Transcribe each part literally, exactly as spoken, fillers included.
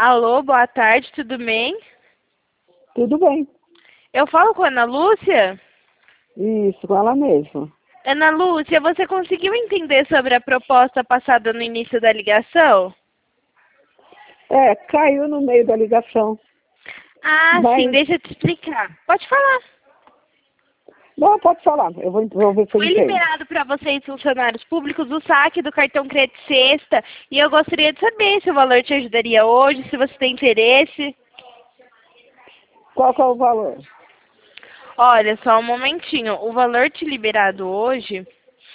Alô, boa tarde, tudo bem? Tudo bem. Eu falo com a Ana Lúcia? Isso, com ela mesma. Ana Lúcia, você conseguiu entender sobre a proposta passada no início da ligação? É, caiu no meio da ligação. Ah, Mas... sim, deixa eu te explicar. Pode falar. Não, pode falar. Eu vou, vou ver se eu Foi entendo. liberado para vocês, funcionários públicos, o saque do cartão crédito sexta. E eu gostaria de saber se o valor te ajudaria hoje, se você tem interesse. Qual que é o valor? Olha, só um momentinho. O valor te liberado hoje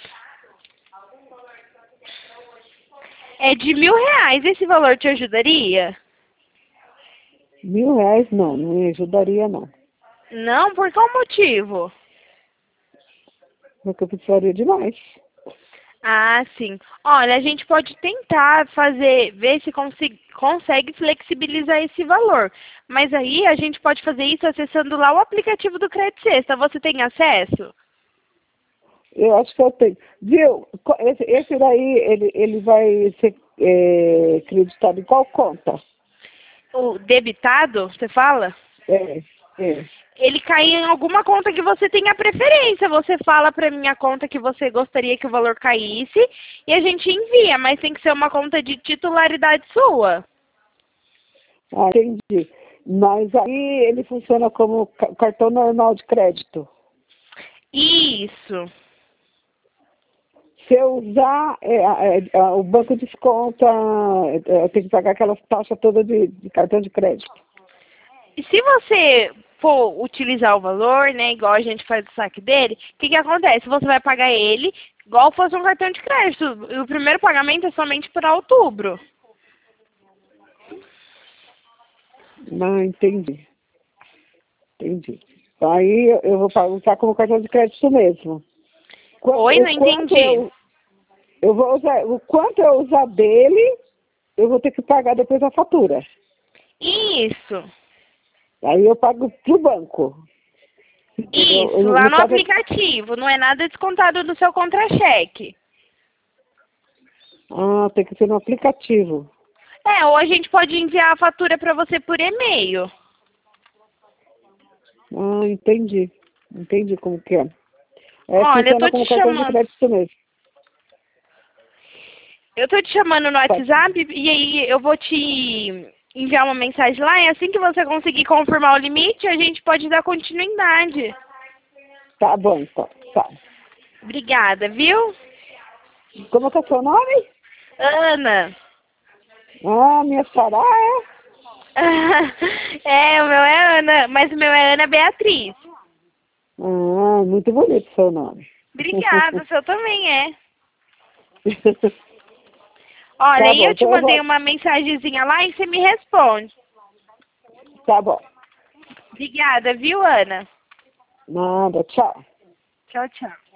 é de mil reais. Esse valor te ajudaria? Mil reais não, não me ajudaria não. Não? Por qual motivo? Porque eu precisaria de mais. Ah, sim. Olha, a gente pode tentar fazer, ver se consi- consegue flexibilizar esse valor. Mas aí a gente pode fazer isso acessando lá o aplicativo do Crédito Sexta. Você tem acesso? Eu acho que eu tenho. Viu? Co- Esse, esse daí, ele, ele vai ser é, acreditado em qual conta? O debitado, você fala? É, é. Ele cai em alguma conta que você tenha preferência. Você fala para mim a conta que você gostaria que o valor caísse e a gente envia, mas tem que ser uma conta de titularidade sua. Ah, entendi. Mas aí ele funciona como ca- cartão normal de crédito. Isso. Se eu usar, é, é, é, o banco desconta, é, eu tenho que pagar aquelas taxas todas de, de cartão de crédito. E se você for utilizar o valor, né, igual a gente faz o saque dele, o que que acontece? Você vai pagar ele igual fosse um cartão de crédito. E o primeiro pagamento é somente para outubro. Não, entendi. Entendi. Aí eu eu vou pa- usar como cartão de crédito mesmo. Qua- Oi, O não quanto entendi. eu, eu vou usar, o quanto eu usar dele, eu vou ter que pagar depois a fatura. Isso. Aí eu pago pro banco. Entendeu? Isso, No, lá no no caso, aplicativo. Não é nada descontado do seu contra-cheque. ah, tem que ser no aplicativo. É, ou a gente pode enviar a fatura para você por e-mail. Ah, entendi. Entendi como que é. É, Olha, eu tô funciona como te cartão de chamando. crédito mesmo. Eu tô te chamando no Pode. WhatsApp e aí eu vou te enviar uma mensagem lá e assim que você conseguir confirmar o limite, a gente pode dar continuidade. Tá bom, então. Tá. Obrigada, viu? Como que é o seu nome? Ana. Ah, minha Sará é? É, o meu é Ana, mas o meu é Ana Beatriz. Ah, muito bonito o seu nome. Obrigada, o seu também é. Olha, Tá aí bom, eu te então eu mandei vou... uma mensagenzinha lá e você me responde. Tá bom. Obrigada, viu, Ana? Nada, tchau. Tchau, tchau.